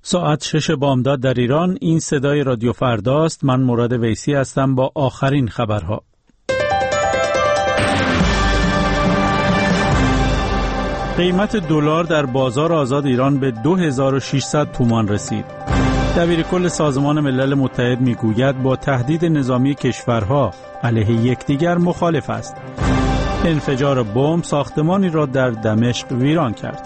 ساعت 6 بامداد در ایران. این صدای رادیو فرداست. من مراد ویسی هستم با آخرین خبرها. قیمت دلار در بازار آزاد ایران به 2600 تومان رسید. دبیرکل سازمان ملل متحد میگوید با تهدید نظامی کشورها علیه یکدیگر مخالف است. انفجار بمب ساختمانی را در دمشق ویران کرد.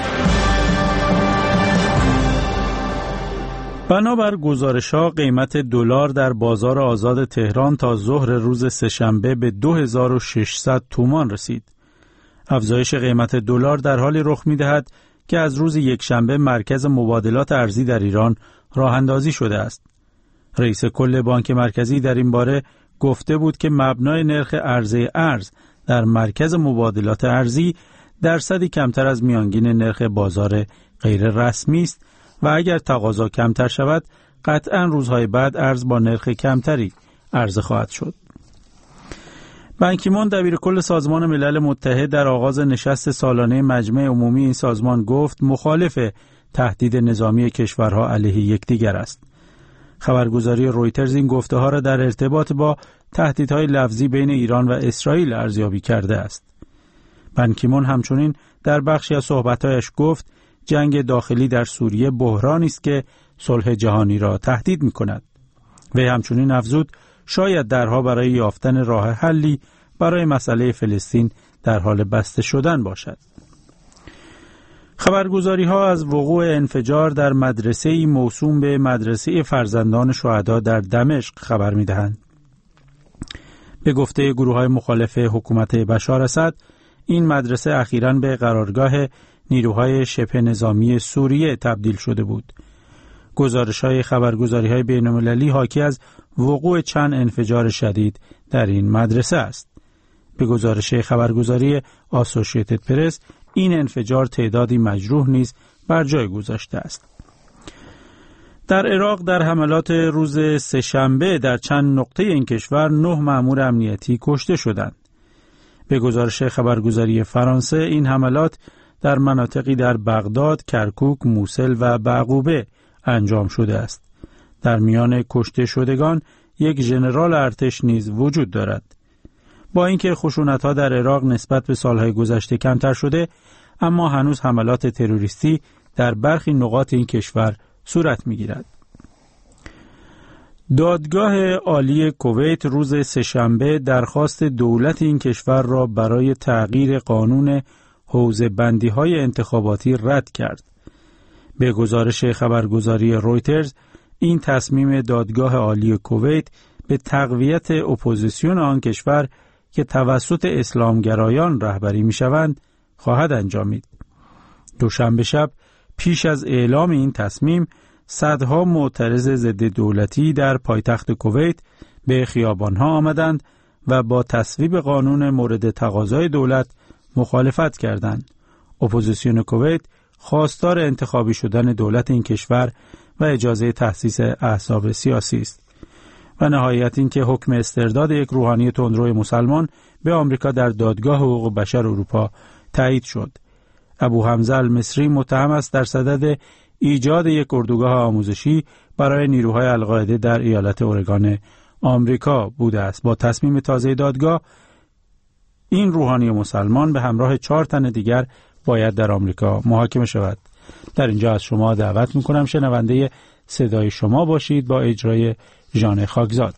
بنابر گزارش‌ها قیمت دلار در بازار آزاد تهران تا ظهر روز سه‌شنبه به 2600 تومان رسید. افزایش قیمت دلار در حالی رخ می‌دهد که از روز یکشنبه مرکز مبادلات ارزی در ایران راه‌اندازی شده است. رئیس کل بانک مرکزی در این باره گفته بود که مبنای نرخ عرضه ارز در مرکز مبادلات ارزی درصدی کمتر از میانگین نرخ بازار غیر رسمی است و اگر تقاضا کمتر شود قطعاً روزهای بعد ارز با نرخ کمتری عرضه خواهد شد. بان کی مون دبیرکل سازمان ملل متحد در آغاز نشست سالانه مجمع عمومی این سازمان گفت مخالف تهدید نظامی کشورها علیه یکدیگر است. خبرگزاری رویترز این گفته‌ها را در ارتباط با تهدیدهای لفظی بین ایران و اسرائیل ارزیابی کرده است. بان کی مون همچنین در بخشی از صحبت‌هایش گفت جنگ داخلی در سوریه بحرانی است که صلح جهانی را تهدید می‌کند. وی همچنین افزود شاید درها برای یافتن راه حلی برای مسئله فلسطین در حال بسته شدن باشد. خبرگزاری‌ها از وقوع انفجار در مدرسه‌ای موسوم به مدرسه فرزندان شهدا در دمشق خبر می‌دهند. به گفته گروه‌های مخالف حکومت بشار اسد، این مدرسه اخیراً به قرارگاه نیروهای شبه نظامی سوریه تبدیل شده بود. گزارش‌های خبرگزاری‌های بین‌المللی حاکی از وقوع چند انفجار شدید در این مدرسه است. به گزارش خبرگزاری آسوشیتد پرس، این انفجار تعدادی مجروح نیز بر جای گذاشته است. در عراق در حملات روز سه‌شنبه در چند نقطه این کشور 9 مأمور امنیتی کشته شدند. به گزارش خبرگزاری فرانسه این حملات در مناطقی در بغداد، کرکوک، موسل و بعقوبه انجام شده است. در میان کشته شدگان یک ژنرال ارتش نیز وجود دارد. با اینکه خشونت‌ها در عراق نسبت به سالهای گذشته کمتر شده، اما هنوز حملات تروریستی در برخی نقاط این کشور صورت می‌گیرد. دادگاه عالی کویت روز سه‌شنبه درخواست دولت این کشور را برای تغییر قانون حوزه‌بندی‌های انتخاباتی رد کرد. به گزارش خبرگزاری رویترز، این تصمیم دادگاه عالی کویت به تقویت اپوزیسیون آن کشور که توسط اسلامگرایان رهبری می‌شوند خواهد انجامید. دوشنبه شب پیش از اعلام این تصمیم، صدها معترض ضد دولتی در پایتخت کویت به خیابان‌ها آمدند و با تصویب قانون مورد تقاضای دولت مخالفت کردند. اپوزیسیون کویت خواستار انتخابی شدن دولت این کشور و اجازه تأسیس احزاب سیاسی است. و نهایت این که حکم استرداد یک روحانی تندرو مسلمان به آمریکا در دادگاه حقوق بشر اروپا تایید شد. ابو حمزه المصری متهم است در صدد ایجاد یک اردوگاه آموزشی برای نیروهای القاعده در ایالت اورگان آمریکا بوده است. با تصمیم تازه دادگاه، این روحانی مسلمان به همراه 4 تن دیگر باید در آمریکا محاکمه شود. در اینجا از شما دعوت میکنم شنونده صدای شما باشید با اجرای ژان خاکزاد.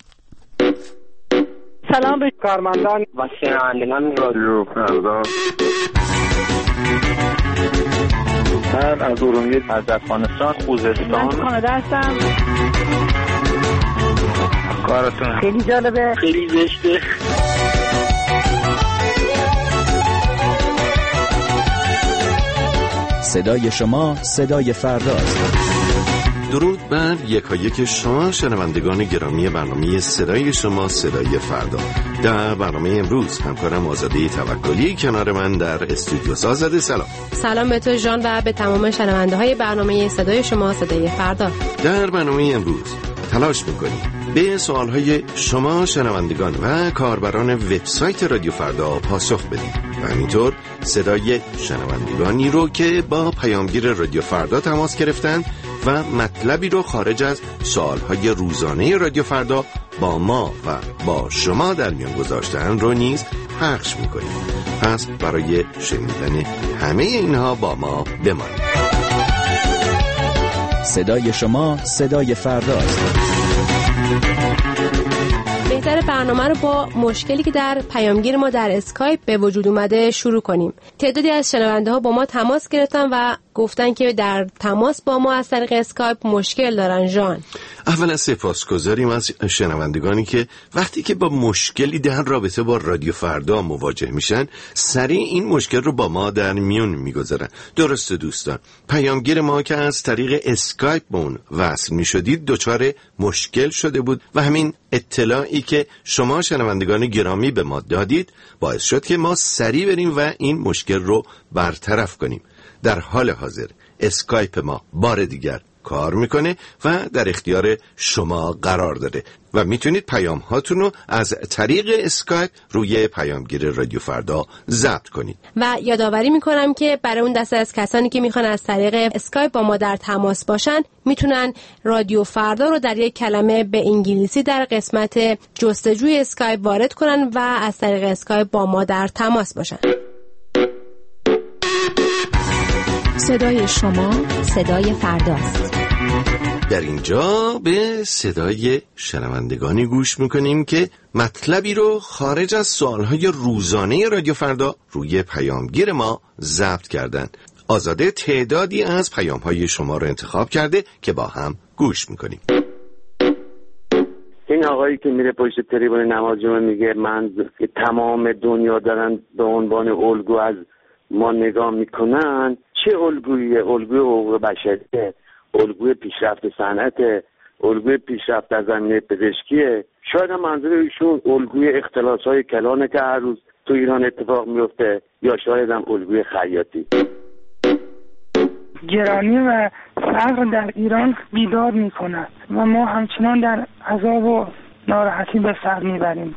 سلام به کارمندان و شنوندگان رادیو فردا. من از ارومیه، از افغانستان، خوزستان. من کانادا هستم. کارتون خیلی جالبه، خیلی زشته. صدای شما صدای فرداست. درود بر یکایک شما شنوندگان گرامی برنامه صدای شما صدای فردا. در برنامه امروز همکارم آزاده توکلی کنار من در استودیو. آزاده سلام. سلام به تو ژان و به تمام شنونده های برنامه صدای شما صدای فردا. در برنامه امروز تلاش میکنیم به سوالهای شما شنوندگان و کاربران وبسایت رادیو فردا پاسخ بدیم و همینطور صدای شنوندگانی رو که با پیامگیر رادیو فردا تماس گرفتن و مطلبی رو خارج از سوالهای روزانه رادیو فردا با ما و با شما در میان گذاشتن رو نیز پخش میکنیم. پس برای شنیدن همه اینها با ما بمانید. صدای شما صدای فرداست. بهتر برنامه رو با مشکلی که در پیامگیر ما در اسکایپ به وجود اومده شروع کنیم. تعدادی از شنونده ها با ما تماس گرفتن و گفتن که در تماس با ما از طریق اسکایپ مشکل دارن. جان، اولا سپاسگزاریم از شنوندگانی که وقتی که با مشکلی در رابطه با رادیو فردا مواجه میشن سریع این مشکل رو با ما در میون میگذارن. درسته دوستان، پیامگیر ما که از طریق اسکایپ با اون وصل میشدید دچار مشکل شده بود و همین اطلاعی که شما شنوندگان گرامی به ما دادید باعث شد که ما سریع بریم و این مشکل رو برطرف کنیم. در حال حاضر اسکایپ ما بار دیگر کار میکنه و در اختیار شما قرار داره و میتونید پیام هاتون رو از طریق اسکایپ روی پیامگیر رادیو فردا ضبط کنید. و یادآوری میکنم که برای اون دسته از کسانی که میخوان از طریق اسکایپ با ما در تماس باشن میتونن رادیو فردا رو در یک کلمه به انگلیسی در قسمت جستجوی اسکایپ وارد کنن و از طریق اسکایپ با ما در تماس باشن. صدای شما صدای فرداست. در اینجا به صدای شنوندگانی گوش میکنیم که مطلبی رو خارج از سوالهای روزانه رادیو فردا روی پیامگیر ما ضبط کردن. آزاده تعدادی از پیامهای شما رو انتخاب کرده که با هم گوش میکنیم. این آقایی که میره پشت تریبون نماز جمعه میگه من تمام دنیا دارن به عنوان الگو از ما نگاه میکنن، چه الگویه؟ الگوی حقوق بشریه، الگوی پیشرفت صنعت، الگوی پیشرفت در زمینه پزشکیه. شاید هم منظور ایشون الگوی اختلاس‌های کلانه که هر روز تو ایران اتفاق میفته، یا شاید هم الگوی خیاطی. گرانی و فقر در ایران بیدار میکند و ما همچنان در عذاب و ناراحتی به سر میبریم.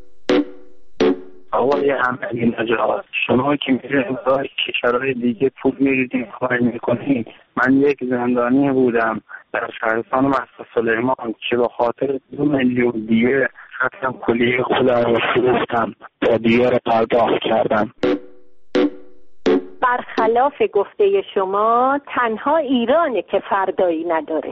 آقای احمدی نژاد، شما که میرین برای کشورهای دیگه پول میریدین کار میکنین. من یک زندانی بودم در شهرستان مهسا سلیمان که به خاطر 2 میلیون دیگه رفتم کلیه خودم رو فروختم تا دیگه رو پرداخت کردم. برخلاف گفته شما تنها ایرانه که فردایی نداره.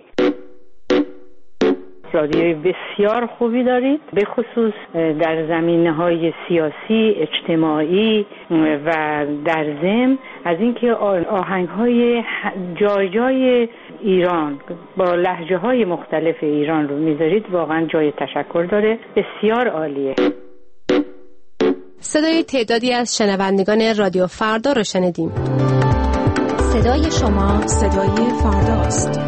رادیوی بسیار خوبی دارید، به خصوص در زمینه‌های سیاسی، اجتماعی و در ضمن از اینکه آهنگ‌های جای ایران با لهجه‌های مختلف ایران رو میذارید واقعا جای تشکر داره. بسیار عالیه. صدای تعدادی از شنوندگان رادیو فردا رو شنیدیم. صدای شما صدای فرداست.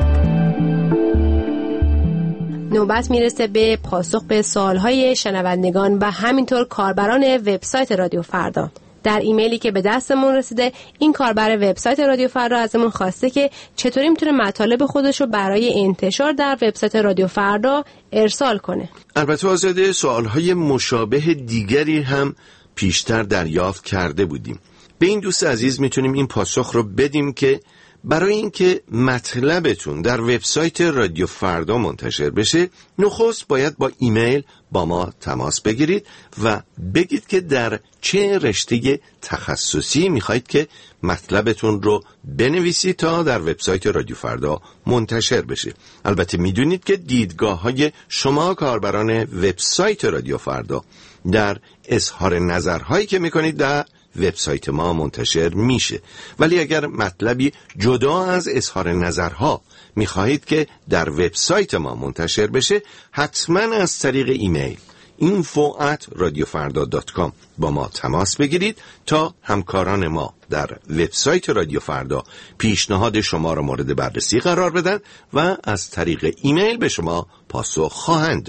نوبت میرسه به پاسخ به سوالهای شنوندگان و همینطور کاربران وبسایت رادیو فردا. در ایمیلی که به دستمون رسیده این کاربر وبسایت رادیو فردا ازمون خواسته که چطوری میتونه مطالب خودش رو برای انتشار در وبسایت رادیو فردا ارسال کنه. البته آزاده سوالهای مشابه دیگری هم پیشتر دریافت کرده بودیم. به این دوست عزیز میتونیم این پاسخ رو بدیم که برای اینکه مطلبتون در وبسایت رادیو فردا منتشر بشه نخست باید با ایمیل با ما تماس بگیرید و بگید که در چه رشته تخصصی میخواید که مطلبتون رو بنویسید تا در وبسایت رادیو فردا منتشر بشه. البته میدونید که دیدگاه‌های شما کاربران وبسایت رادیو فردا در اظهار نظرهایی که میکنید در وبسایت ما منتشر میشه، ولی اگر مطلبی جدا از اظهار نظرها میخواهید که در وبسایت ما منتشر بشه حتما از طریق ایمیل info@radiofarda.com با ما تماس بگیرید تا همکاران ما در وبسایت رادیو فردا پیشنهاد شما را مورد بررسی قرار بدن و از طریق ایمیل به شما پاسخ خواهند داد.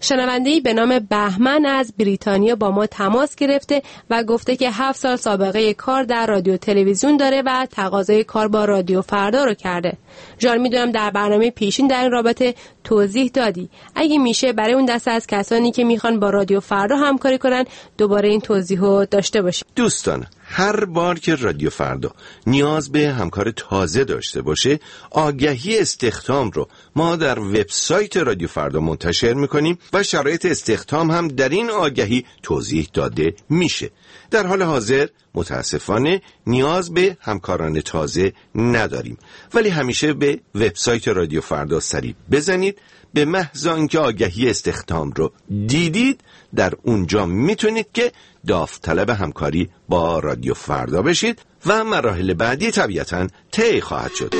شنونده‌ای به نام بهمن از بریتانیا با ما تماس گرفته و گفته که 7 سال سابقه کار در رادیو تلویزیون داره و تقاضای کار با رادیو فردا رو کرده. جان، میدونم در برنامه پیشین در این رابطه توضیح دادی. اگه میشه برای اون دسته از کسانی که میخوان با رادیو فردا همکاری کنن دوباره این توضیحو داشته باشیم. دوستان، هر بار که رادیو فردا نیاز به همکار تازه داشته باشه، آگهی استخدام رو ما در وبسایت رادیو فردا منتشر میکنیم و شرایط استخدام هم در این آگهی توضیح داده میشه. در حال حاضر متاسفانه نیاز به همکاران تازه نداریم، ولی همیشه به وبسایت رادیو فردا سری بزنید. به محض اینکه آگهی استخدام رو دیدید، در اونجا میتونید که داوطلب همکاری با رادیو فردا بشید و مراحل بعدی طبیعتاً طی خواهد شد.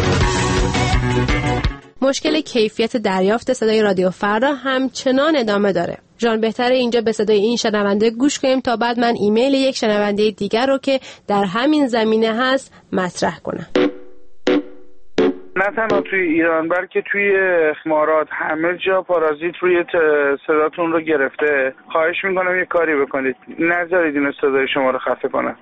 مشکل کیفیت دریافت صدای رادیو فردا همچنان ادامه داره. جان، بهتره اینجا به صدای این شنونده گوش کنیم تا بعد من ایمیل یک شنونده دیگر رو که در همین زمینه هست مطرح کنم. نه تنها توی ایران بلکه توی امارات همه جا پارازیت روی صداتون رو گرفته. خواهش میکنم یه کاری بکنید، نذارید این صدای شما رو خفه کنه.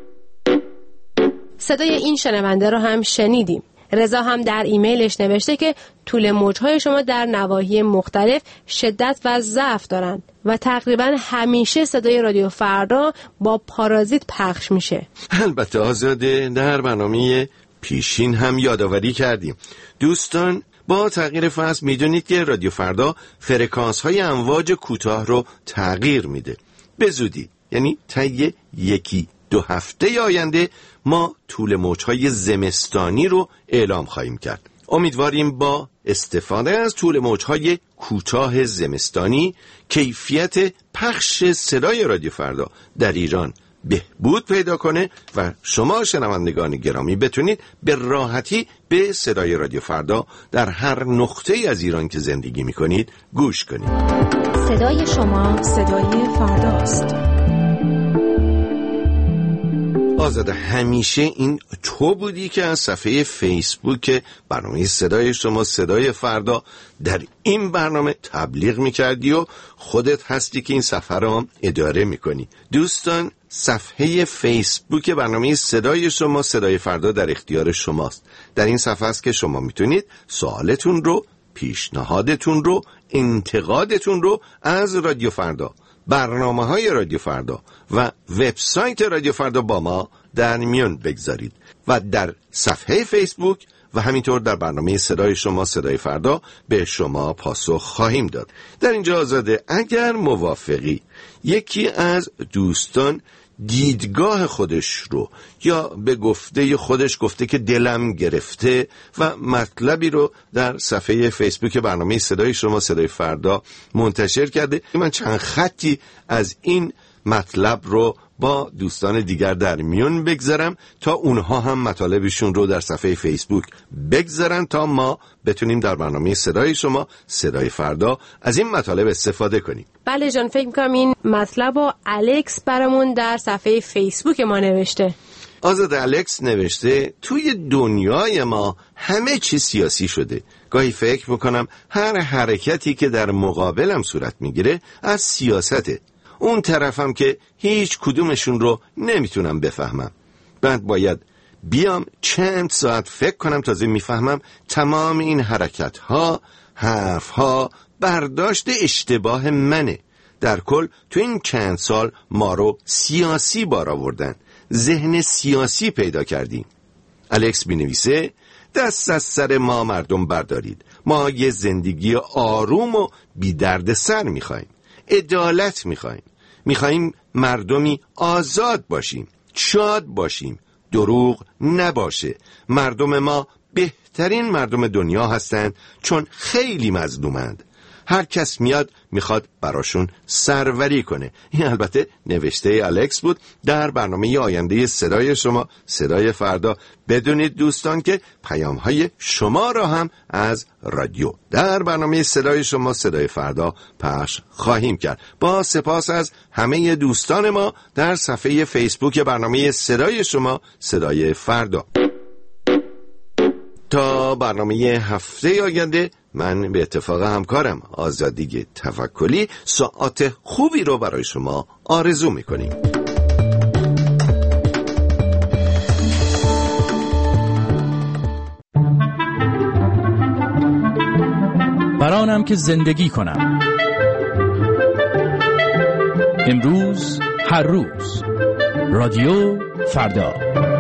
صدای این شنونده رو هم شنیدیم. رضا هم در ایمیلش نوشته که طول موجهای شما در نواحی مختلف شدت و ضعف دارن و تقریبا همیشه صدای رادیو فردا با پارازیت پخش میشه. البته آزاده، در برنامه پیشین هم یادآوری کردیم. دوستان، با تغییر فصل میدونید که رادیو فردا فرکانس های امواج کوتاه رو تغییر میده. به زودی، یعنی طی 1-2 هفته آینده ما طول موجهای زمستانی رو اعلام خواهیم کرد. امیدواریم با استفاده از طول موجهای کوتاه زمستانی کیفیت پخش صدای رادیو فردا در ایران بهبود پیدا کنه و شما شنوندگان گرامی بتونید به راحتی به صدای رادیو فردا در هر نقطه‌ای از ایران که زندگی می‌کنید گوش کنید. صدای شما صدای فرداست. آزاده، همیشه این تو بودی که از صفحه فیسبوک برنامه صدای شما صدای فردا در این برنامه تبلیغ میکردی و خودت هستی که این صفحه را اداره میکنی. دوستان، صفحه فیسبوک برنامه صدای شما صدای فردا در اختیار شماست. در این صفحه است که شما میتونید سوالتون رو، پیشنهادتون رو، انتقادتون رو از رادیو فردا، برنامه‌های رادیو فردا و وبسایت رادیو فردا با ما در میون بگذارید و در صفحه فیسبوک و همینطور در برنامه صدای شما صدای فردا به شما پاسخ خواهیم داد. در اینجا آزاده، اگر موافقی، یکی از دوستان دیدگاه خودش رو یا به گفته خودش گفته که دلم گرفته و مطلبی رو در صفحه فیسبوک برنامه صدای شما صدای فردا منتشر کرده. من چند خطی از این مطلب رو با دوستان دیگر در میون بگذارم تا اونها هم مطالبشون رو در صفحه فیسبوک بگذارن تا ما بتونیم در برنامه صدای شما صدای فردا از این مطالب استفاده کنیم. بله جان، فکر می‌کنم این مطلب رو الکس برامون در صفحه فیسبوک ما نوشته. آزاد الکس نوشته توی دنیای ما همه چی سیاسی شده. گاهی فکر میکنم هر حرکتی که در مقابلم صورت میگیره از سیاسته. اون طرفم که هیچ کدومشون رو نمیتونم بفهمم. بعد باید بیام چند ساعت فکر کنم تازه میفهمم تمام این حرکت‌ها، حرف‌ها برداشت اشتباه منه. در کل تو این چند سال ما رو سیاسی بار آوردن، ذهن سیاسی پیدا کردیم. الکس بینویسه دست از سر ما مردم بردارید. ما یه زندگی آروم و بی درد سر میخوایم. عدالت میخوایم. میخوایم مردمی آزاد باشیم، شاد باشیم، دروغ نباشه. مردم ما بهترین مردم دنیا هستند چون خیلی مظلومند. هر کس میاد میخواد براشون سروری کنه. این البته نوشته الکس بود در برنامه آینده صدای شما صدای فردا. بدونید دوستان که پیام‌های شما را هم از رادیو در برنامه صدای شما صدای فردا پخش خواهیم کرد. با سپاس از همه دوستان ما در صفحه فیسبوک برنامه صدای شما صدای فردا. تا برنامه هفته آینده من به اتفاق همکارم آزادی توکلی ساعت خوبی رو برای شما آرزو میکنیم. برانم که زندگی کنم، امروز هر روز، رادیو فردا.